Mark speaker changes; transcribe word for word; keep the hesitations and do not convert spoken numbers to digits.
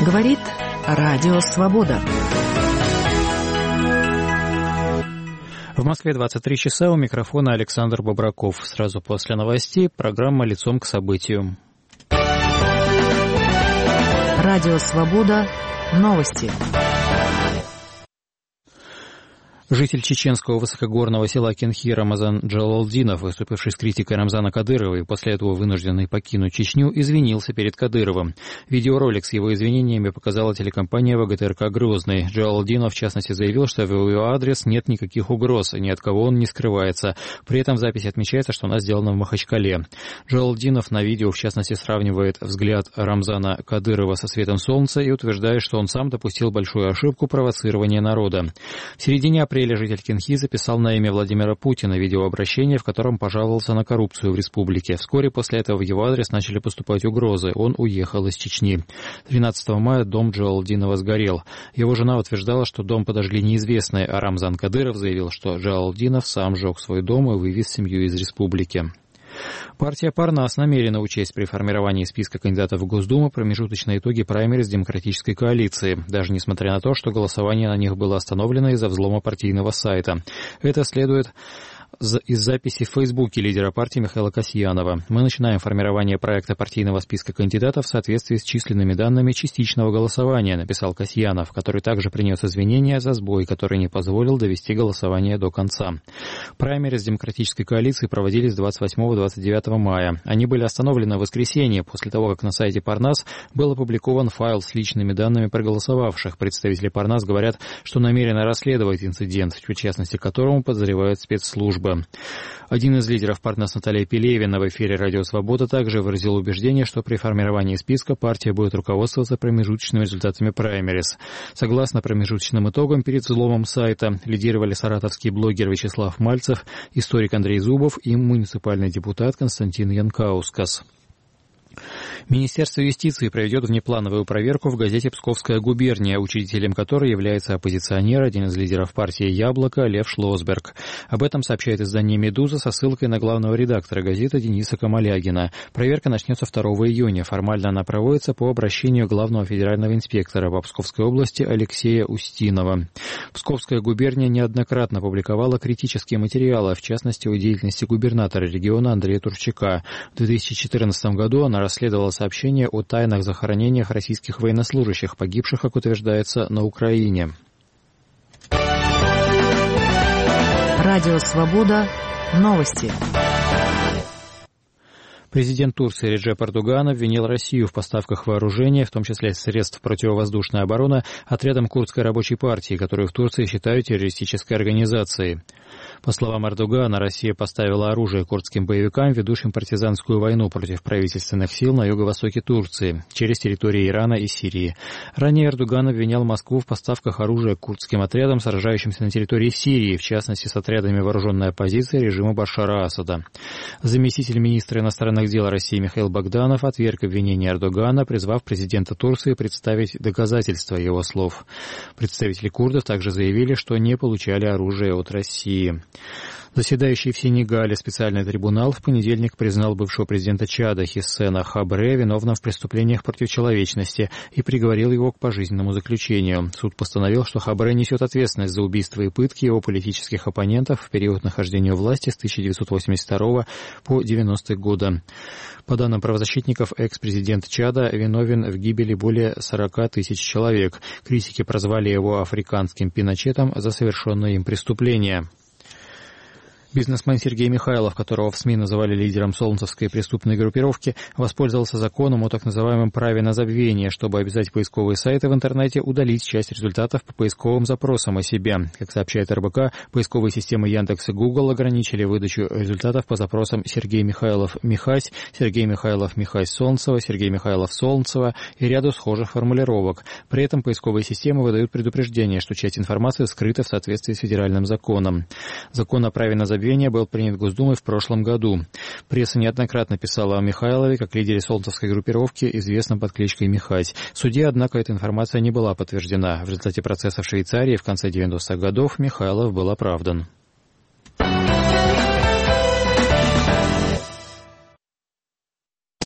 Speaker 1: Говорит Радио Свобода.
Speaker 2: В Москве двадцать три часа, у микрофона Александр Бобраков. Сразу после новостей программа «Лицом к событию».
Speaker 1: Радио Свобода. Новости.
Speaker 2: Житель чеченского высокогорного села Кенхи Рамазан Джалалдинов, выступивший с критикой Рамзана Кадырова и после этого вынужденный покинуть Чечню, извинился перед Кадыровым. Видеоролик с его извинениями показала телекомпания ВГТРК «Грозный». Джалалдинов, в частности, заявил, что в его адрес нет никаких угроз, ни от кого он не скрывается. При этом в записи отмечается, что она сделана в Махачкале. Джалалдинов на видео, в частности, сравнивает взгляд Рамзана Кадырова со светом солнца и утверждает, что он сам допустил большую ошибку провоцирования народа. В середине апреля житель Кенхи записал на имя Владимира Путина видеообращение, в котором пожаловался на коррупцию в республике. Вскоре после этого в его адрес начали поступать угрозы. Он уехал из Чечни. тринадцатого мая дом Джалалдинова сгорел. Его жена утверждала, что дом подожгли неизвестные, а Рамзан Кадыров заявил, что Джалалдинов сам сжег свой дом и вывез семью из республики. Партия Парнас намерена учесть при формировании списка кандидатов в Госдуму промежуточные итоги праймериз Демократической коалиции, даже несмотря на то, что голосование на них было остановлено из-за взлома партийного сайта. Это следует из записи в Фейсбуке лидера партии Михаила Касьянова. Мы начинаем формирование проекта партийного списка кандидатов в соответствии с численными данными частичного голосования, написал Касьянов, который также принес извинения за сбой, который не позволил довести голосование до конца. Праймериз Демократической коалиции проводились двадцать восьмого — двадцать девятого мая. Они были остановлены в воскресенье после того, как на сайте Парнас был опубликован файл с личными данными проголосовавших. Представители Парнас говорят, что намерены расследовать инцидент, в частности которому подозревают спецслужбы. Один из лидеров Парнас, Наталья Пелевина, в эфире «Радио Свобода» также выразил убеждение, что при формировании списка партия будет руководствоваться промежуточными результатами праймериз. Согласно промежуточным итогам, перед взломом сайта лидировали саратовский блогер Вячеслав Мальцев, историк Андрей Зубов и муниципальный депутат Константин Янкаускас. Министерство юстиции проведет внеплановую проверку в газете «Псковская губерния», учредителем которой является оппозиционер, один из лидеров партии «Яблоко» Лев Шлосберг. Об этом сообщает издание «Медуза» со ссылкой на главного редактора газеты Дениса Камалягина. Проверка начнется второго июня. Формально она проводится по обращению главного федерального инспектора по Псковской области Алексея Устинова. Псковская губерния неоднократно публиковала критические материалы, в частности, о деятельности губернатора региона Андрея Турчака. В две тысячи четырнадцатом году она расследовала сообщение о тайных захоронениях российских военнослужащих, погибших, как утверждается, на Украине.
Speaker 1: Радио Свобода. Новости.
Speaker 2: Президент Турции Реджеп Эрдоган обвинил Россию в поставках вооружения, в том числе средств противовоздушной обороны, отрядам курдской рабочей партии, которую в Турции считают террористической организацией. По словам Эрдогана, Россия поставила оружие курдским боевикам, ведущим партизанскую войну против правительственных сил на юго-востоке Турции, через территории Ирана и Сирии. Ранее Эрдоган обвинял Москву в поставках оружия курдским отрядам, сражающимся на территории Сирии, в частности с отрядами вооруженной оппозиции режима Башара Асада. Заместитель министра иностранных дел России Михаил Богданов отверг обвинение Эрдогана, призвав президента Турции представить доказательства его слов. Представители курдов также заявили, что не получали оружие от России. Заседающий в Сенегале специальный трибунал в понедельник признал бывшего президента Чада Хиссена Хабре виновным в преступлениях против человечности и приговорил его к пожизненному заключению. Суд постановил, что Хабре несет ответственность за убийство и пытки его политических оппонентов в период нахождения у власти с тысяча девятьсот восемьдесят второго по девяностые годы. По данным правозащитников, экс-президент Чада виновен в гибели более сорока тысяч человек. Критики прозвали его африканским Пиночетом за совершенное им преступление. Бизнесмен Сергей Михайлов, которого в СМИ называли лидером солнцевской преступной группировки, воспользовался законом о так называемом праве на забвение, чтобы обязать поисковые сайты в интернете удалить часть результатов по поисковым запросам о себе. Как сообщает эр бэ ка, поисковые системы Яндекс и Google ограничили выдачу результатов по запросам Сергей Михайлов-Михась, Сергей Михайлов-Михась-Солнцева, Сергей Михайлов-Солнцева и ряду схожих формулировок. При этом поисковые системы выдают предупреждение, что часть информации скрыта в соответствии с федеральным законом. Закон о праве на забвение был принят Госдумой в прошлом году. Пресса неоднократно писала о Михайлове как лидере солнцевской группировки, известном под кличкой Михась. В суде, однако, эта информация не была подтверждена. В результате процесса в Швейцарии в конце девяностых годов Михайлов был оправдан.